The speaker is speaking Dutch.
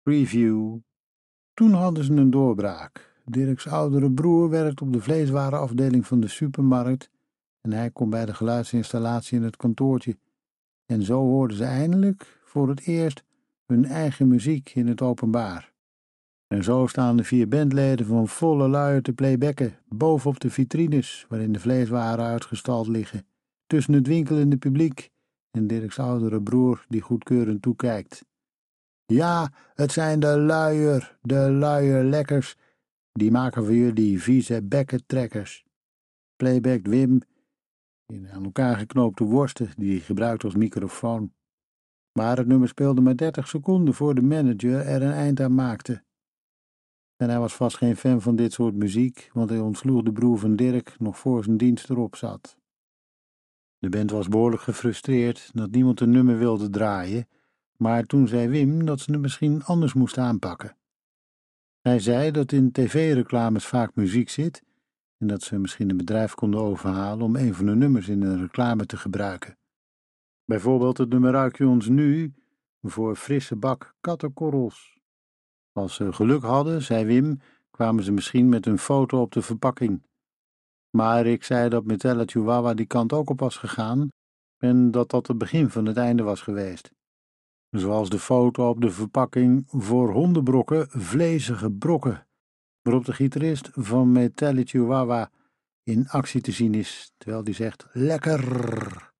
Preview. Toen hadden ze een doorbraak. Dirks oudere broer werkt op de vleeswarenafdeling van de supermarkt en hij komt bij de geluidsinstallatie in het kantoortje. En zo hoorden ze eindelijk, voor het eerst, hun eigen muziek in het openbaar. En zo staan de 4 bandleden van volle luier te playbacken, bovenop de vitrines waarin de vleeswaren uitgestald liggen, tussen het winkelende publiek en Dirks oudere broer die goedkeurend toekijkt. Ja, het zijn de luierlekkers, die maken voor jullie vieze bekkentrekkers. Playbackt Wim in aan elkaar geknoopte worsten die hij gebruikt als microfoon. Maar het nummer speelde maar 30 seconden voor de manager er een eind aan maakte. En hij was vast geen fan van dit soort muziek, want hij ontsloeg de broer van Dirk nog voor zijn dienst erop zat. De band was behoorlijk gefrustreerd dat niemand een nummer wilde draaien, maar toen zei Wim dat ze het misschien anders moesten aanpakken. Hij zei dat in tv-reclames vaak muziek zit en dat ze misschien een bedrijf konden overhalen om een van de nummers in een reclame te gebruiken. Bijvoorbeeld het nummer Ruik je ons nu voor frisse bak kattenkorrels. Als ze geluk hadden, zei Wim, kwamen ze misschien met een foto op de verpakking. Maar ik zei dat Metella Chihuahua die kant ook op was gegaan en dat dat het begin van het einde was geweest. Zoals de foto op de verpakking voor hondenbrokken, vlezige brokken, waarop de gitarist van Metella Chihuahua in actie te zien is, terwijl die zegt lekker.